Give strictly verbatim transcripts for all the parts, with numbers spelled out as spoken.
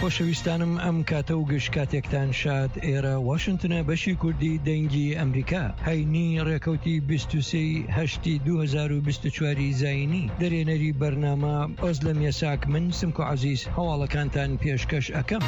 خۆشەویستانم ئەم کاتە و گشت کاتێکتان شاد ئێرە واشنگتنە بەشی کوردی دەنگی ئەمریکا هەینی ڕێکەوتی بیست و سێ هەشتی دوو هەزار و بیست و چوار زاینی دەرێنەری بەرنامە ئۆزلەم یەساک من سمکو عەزیز هەواڵەکانتان پێشکەش ئەکەم.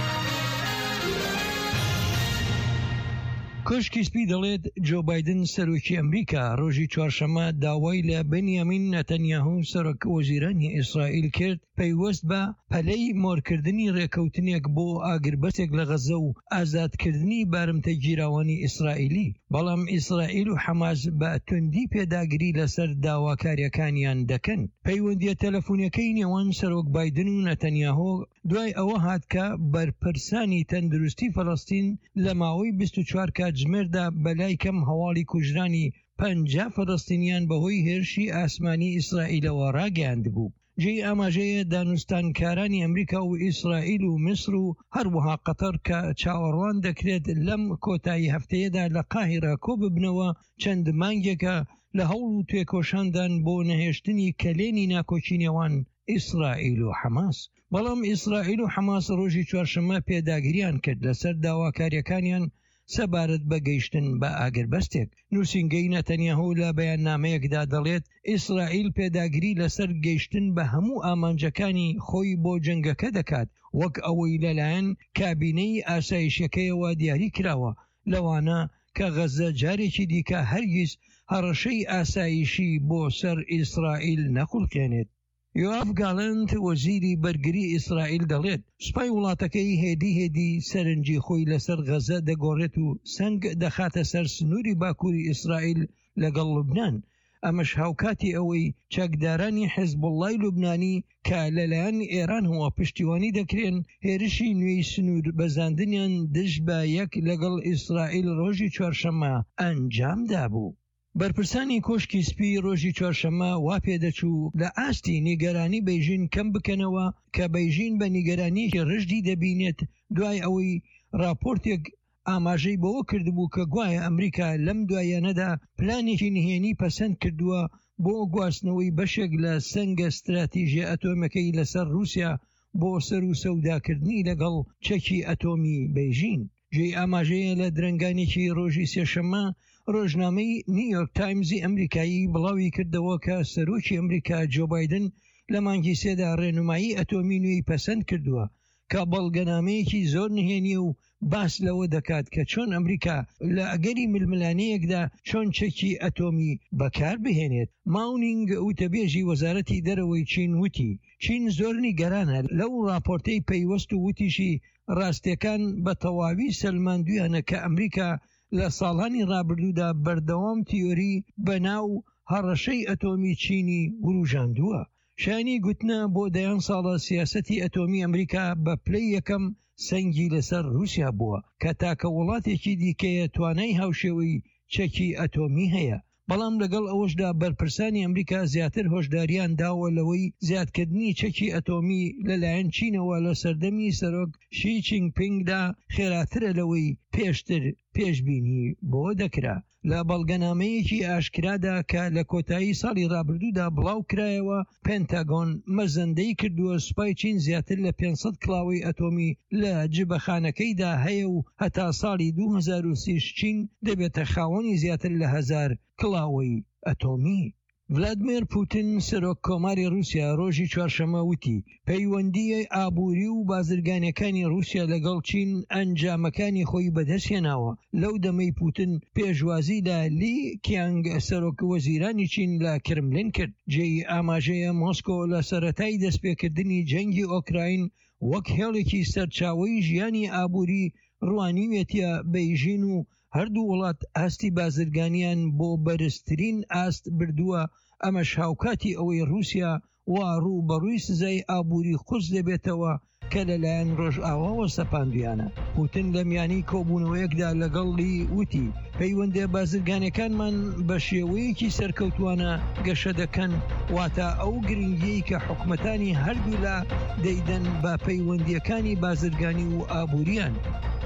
کۆشکی سپی دەڵێت جۆ بایدن سەرۆکی ئەمریکا ڕۆژی چوارشەمە داوای لە بەنیامین نەتەنیاهو سەرۆک وەزیرانی ئیسرائیل کرد پەیوەست بە پەلەی مۆرکردنی ڕێکەوتنێک بۆ ئاگربەستێک لە غەزە و ئازادکردنی بارمتە گیراوانی ئیسرائیلی، بەڵام ئیسرائیل و حەماس بە توندی پێداگری لەسەر داواکاریەکانیان دەکەن. پەیوەندیە تەلەفۆنەکەی نێوان سەرۆک بایدن و نەتەنیاهو دوای ئەوە هات کە بەرپرسانی تەندروستی فەڵەستین لە ماوەی بیست و چوار کات ژمێردا بەلای کەم هەواڵی کوژرانی پەنجا فەڵەستینیان بەهۆی هێرشی ئاسمانی ئیسرائیلەوە ڕاگەیاندبوو. جێی ئاماژەیە دانوستانکارانی ئەمریکا و ئیسرائیل و میسر و هەروەها قەتەر کە چاوەڕوان دەکرێت لەم کۆتایی هەفتەیەدا لە قاهیرە کۆ ببنەوە چەند مانگێکە لە هەوڵ و توێکۆشاندان بۆ نەهێشتنی کەلێنی ناکۆچی نێوان ئیسرائیل و حەماس. بەڵام ئیسرائیل و حەماس ڕۆژی چوارشەمە پێداگریان کرد لەسەر داواکاریەکانیان سەبارەت بە گەیشتن بە ئاگربەستێک. نووسینگەی نەتەنیاهو لە بەیاننامەیەکدا دەڵێت ئیسرائیل پێداگری لەسەر گەیشتن بە هەموو ئامانجەکانی خۆی بۆ جەنگەکە دەکات، وەک ئەوەی لەلایەن کابینەی ئاسایشەکەیەوە دیاری کراوە، لەوانە کە غەزە جارێکی دیکە هەرگیز هەڕەشەی ئاسایشی بۆ سەر ئیسرائیل نەخولکێنێت. یۆاف گاڵند وەزیری بەرگری ئیسرائیل دەڵێت سوپای وڵاتەکەی هێدی هێدی سەرنجی خۆی لەسەر غەزە دەگۆڕێت و سنگ دەخاتە سەر سنووری باکووری ئیسرائیل لەگەڵ لوبنان. ئەمەش هاوکاتی ئەوەی چەکدارانی حیزبوڵڵای لوبنانی کە لەلایەن ئێران هەوە پشتیوانی دەکرێن هێرشی نوێی سنوور بەزاندنیان دژ بە یەک لەگەڵ ئیسرائیل ڕۆژی چوارشەمە ئەنجامدا بوو. بەرپرسانی کۆشکی سپی ڕۆژی چوارشەمە وا پێدەچوو لە ئاستی نیگەرانی بەیژین کەم بکەنەوە کە بەیژین بە نیگەرانیەکی ڕژدی دەبینێت دوای ئەوەی راپۆرتێک ئاماژەی بەوە کردبوو کە گوایە ئەمریکا لەم دوایانەدا پلانێکی نهێنی پەسەند کردووە بۆ گواستنەوەی بەشێک لە سەنگە استراتیژیە ئەتۆمەکەی لەسەر رووسیا بۆ سەر و سەوداکردنی لەگەڵ چەکی ئەتۆمی بەیژین. جێی ئاماژەیە لە درەنگانێکی ڕۆژی سێشەمە ڕۆژنامەی نیویۆرک تایمزی ئەمریکایی بڵاوی کردەوە کە سەرۆکی ئەمریکا جۆ بایدن لە مانگی سێدا ڕێنمایی ئەتۆمی نوێی پەسەند کردووە کە بەڵگەنامەیەکی زۆر نهێنی و باس لەوە دەکات کە چۆن ئەمریکا لە ئەگەری ململانەیەکدا چۆن چەکی ئەتۆمی بەکار بهێنێت. ماونینگ وتەبێژی وەزارەتی دەرەوەی چین وتی چین زۆر نیگەرانە لەو راپۆرتەی پەیوەست و وتیشی ڕاستیەکان بە تەواوی سەلماندویانە کە ئەمریکا لە ساڵانی ڕابردوودا بەردەوام تیۆری بەناو هەڕەشەی ئەتۆمی چینی وروژاندووە. شانی گوتنە بۆ دەیان ساڵە سیاسەتی ئەتۆمی ئەمریکا بە پلەی یەکەم سەنگی لەسەر رووسیا بووە کە تاکە وڵاتێکی دیکەیە توانای هاوشێوەی چەکی ئەتۆمی هەیە. بەڵام لەگەڵ ئەوەشدا بەرپرسانی ئەمریکا زیاتر هۆشداریان داوە لەوەی زیادکردنی چەکی ئەتۆمی لەلایەن چینەوە لە سەردەمی سەرۆک شی جینپینگدا خێراترە لەوەی پێشتر پێشبینی بۆ دەکرا. لە بەڵگەنامەیەکی ئاشکرادا کە لە کۆتایی ساڵی ڕابردوودا بڵاو کرایەوە پێنتاگۆن مەزەندەی کردووە سوپای چین زیاتر لە پێنجسەد کڵاوەی ئەتۆمی لە جبەخانەکەیدا هەیە و هەتا ساڵی دوو هەزار و سیش چین دەبێتە خاوەنی زیاتر لە هەزار کڵاوەی ئەتۆمی. ڤلادیمیر پوتین سەرۆک کۆماری رووسیا ڕۆژی چوارشەمە وتی پەیوەندی ئابووری و بازرگانیەکانی رووسیا لەگەڵ چین ئەنجامەکانی خۆی بەدەستهێناوە. لەو دەمەی پوتین پێشوازی لە لی کیانگ سەرۆک وەزیرانی چین لە کرملین کرد. جێی ئاماژەیە مۆسکۆ لە سەرەتای دەستپێکردنی جەنگی ئۆکراین وەک هێڵێکی سەرچاوەی ژیانی ئابووری ڕوانیوێتە بەیژین و هەردوو وڵات ئاستی بازرگانیان بۆ بەرزترین ئاست بردووە. ئەمەش هاوکاتی ئەوەی رووسیا وا ڕوو بەڕووی سزای ئابووری قوس دەبێتەوە کە لەلایەن ڕۆژئاواوە سەپاندویانە. پوتین لە میانی کۆبوونەوەیەکدا لەگەڵی وتی پەیوەندە بازرگانەکانمان بە شێوەیەکی سەرکەوتوانە گەشە دەکەن، واتە ئەو گرنگیەی کە حکومەتانی هەردوو لا دەیدەن بە پەیوەندیەکانی بازرگانی و ئابووریان.